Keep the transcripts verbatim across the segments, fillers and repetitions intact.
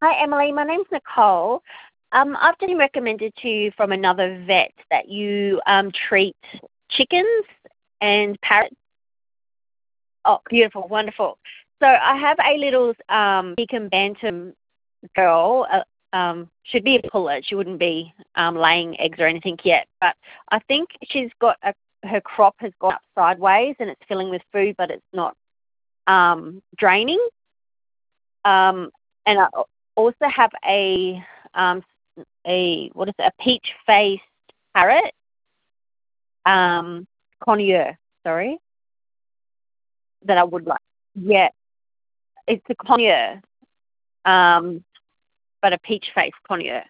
Hi, Emily. My name's Nicole. Um, I've been recommended to you from another vet that you um, treat chickens and parrots. Oh, beautiful, wonderful. So I have a little um, Beacon Bantam girl. Uh, um, should be a pullet. She wouldn't be um, laying eggs or anything yet. But I think she's got a, her crop has gone up sideways and it's filling with food, but it's not um, draining. Um, and I also have a um, a what is it? A peach faced parrot. Um, conure. Sorry, that I would like. Yeah, it's a conure. Um, but a peach faced conure.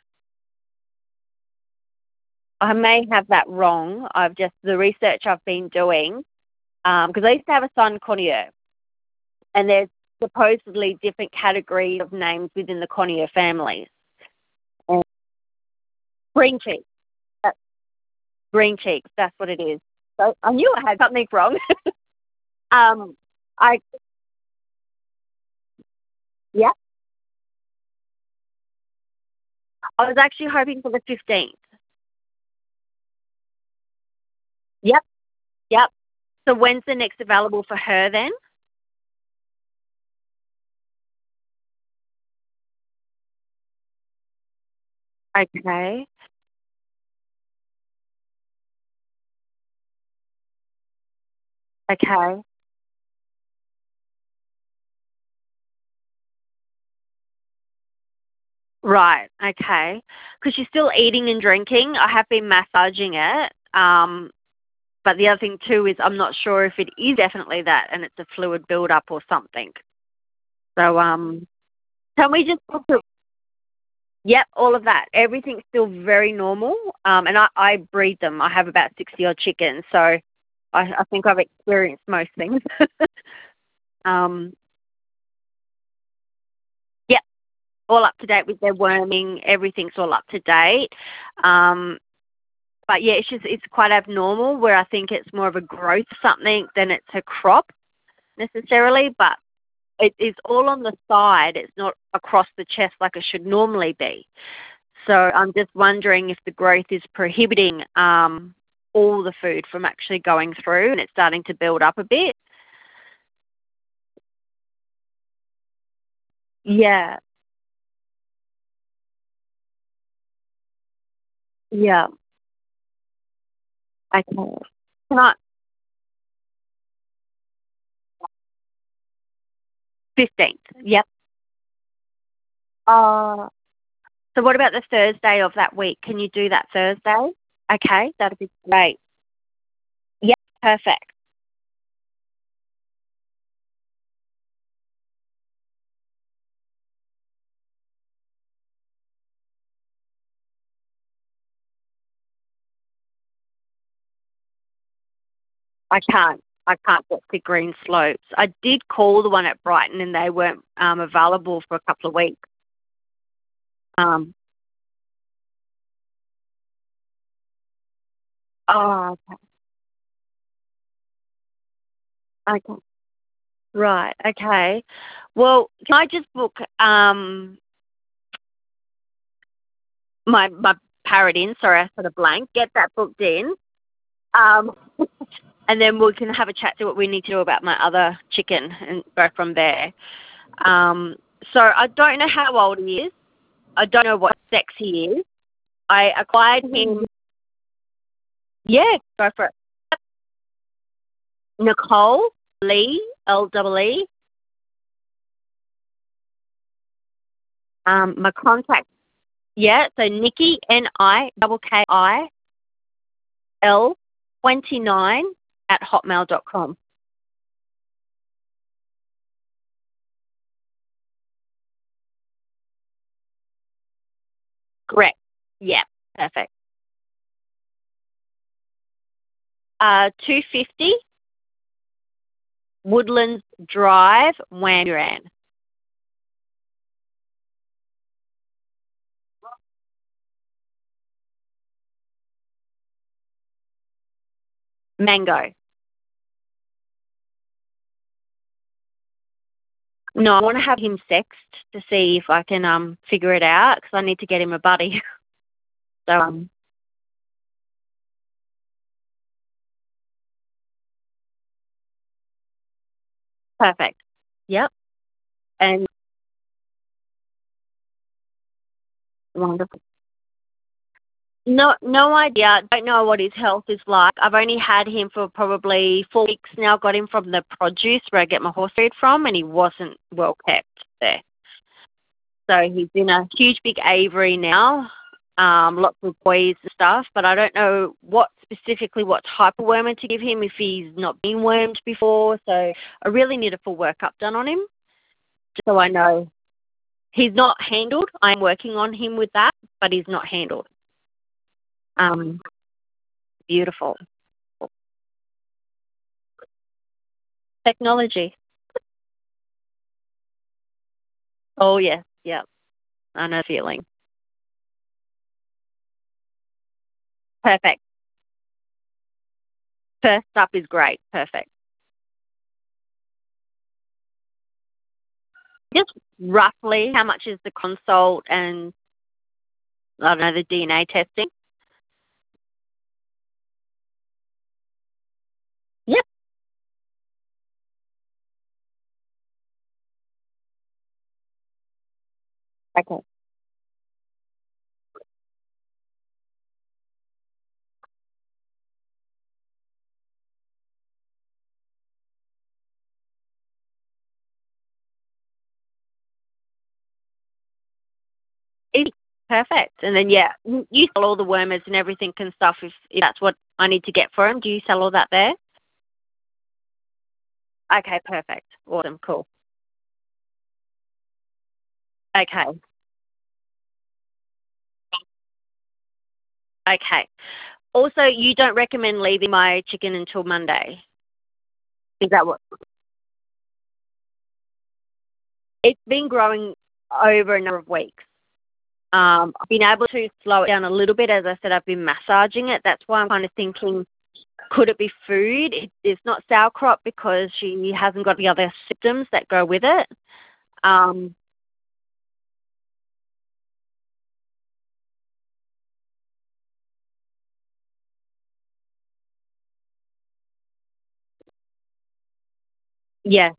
I may have that wrong. I've just the research I've been doing because I used to have a son conure, and there's supposedly different categories of names within the conure families. And green cheek. That's green cheeks. That's what it is. So I knew I had something wrong. um, I yeah. I was actually hoping for the fifteenth. Yep, yep. So when's the next available for her then? Okay, okay. Right, okay. Because she's still eating and drinking. I have been massaging it. Um, but the other thing too is I'm not sure if it is definitely that and it's a fluid buildup or something. So um, can we just book the Yep, all of that. Everything's still very normal. Um, and I, I breed them. I have about sixty odd chickens, so I, I think I've experienced most things. um, yep, all up to date with their worming. Everything's all up to date. Um, but yeah, it's just it's quite abnormal where I think it's more of a growth something than it's a crop necessarily. But it is all on the side. It's not across the chest like it should normally be. So I'm just wondering if the growth is prohibiting um, all the food from actually going through and it's starting to build up a bit. Yeah, yeah. Okay. Can I, fifteenth, yep. Uh, so what about the Thursday of that week? Can you do that Thursday? Okay, that'd be great. Yep, perfect. I can't. I can't get to Green Slopes. I did call the one at Brighton and they weren't um, available for a couple of weeks. Um, oh, okay. Okay. Right. Okay. Well, can I just book um my my parrot in? Sorry, I said a blank. Get that booked in. Um, and then we can have a chat to what we need to do about my other chicken and go from there. Um, so I don't know how old he is. I don't know what sex he is. I acquired him. Yeah, go for it. Nicole Lee, L E E. Um, my contact. Yeah, so Nikki N I double K I L twenty nine at hotmail dot com. Correct. Yeah, perfect. Uh, two fifty Woodlands Drive, Wanduran. Mango. No, I want to have him sexed to see if I can um figure it out because I need to get him a buddy. So um, perfect. Yep. And wonderful. No, no idea. Don't know what his health is like. I've only had him for probably four weeks now. Got him from the produce where I get my horse feed from, and he wasn't well kept there. So he's in a huge big aviary now, um, lots of boys and stuff. But I don't know what specifically what type of wormer to give him if he's not been wormed before. So I really need a full workup done on him, just so I know he's not handled. I'm working on him with that, but he's not handled. Um, beautiful. Technology. Oh, yes. Yeah. I know the feeling. Perfect. First up is great. Perfect. Just roughly, how much is the consult and, I don't know, the D N A testing? Yep. Okay. Easy. Perfect. And then, yeah, you you sell all the wormers and everything and stuff if, if that's what I need to get for him. Do you sell all that there? Okay, perfect. Awesome. Cool. Okay. Okay. Also, you don't recommend leaving my chicken until Monday. Is that what? It's been growing over a number of weeks. Um, I've been able to slow it down a little bit. As I said, I've been massaging it. That's why I'm kind of thinking, could it be food? It, it's not sauerkraut because she hasn't got the other symptoms that go with it. Um, yeah,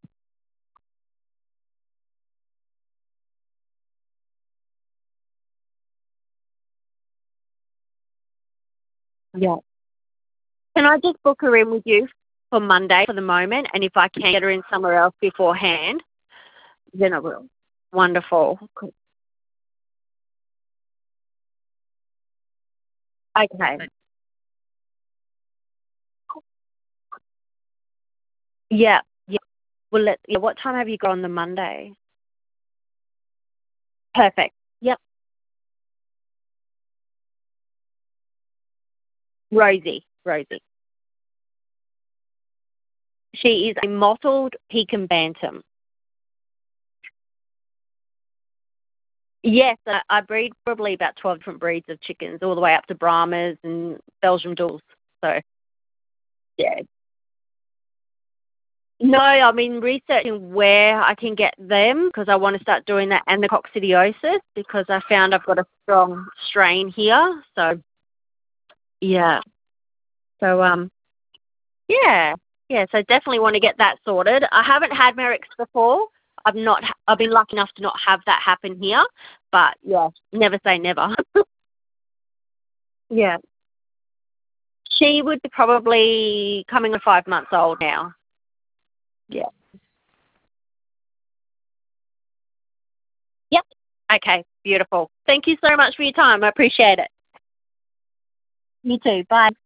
yeah. Can I just book her in with you for Monday for the moment? And if I can get her in somewhere else beforehand, then I will. Wonderful. Okay. Yeah, yeah. Well, let, yeah, what time have you got on the Monday? Perfect. Yep. Rosie. Rosie. She is a mottled Pekin Bantam. Yes, I, I breed probably about twelve different breeds of chickens, all the way up to Brahmas and Belgian Dools. So, yeah. No, I've been researching where I can get them because I want to start doing that and the coccidiosis because I found I've got a strong strain here. So, yeah. So, um, yeah. Yeah, so definitely want to get that sorted. I haven't had Merrick's before. I've not, I've been lucky enough to not have that happen here, but yeah, never say never. Yeah. She would be probably coming to five months old now. Yeah. Yep. Okay. Beautiful. Thank you so much for your time. I appreciate it. You too. Bye.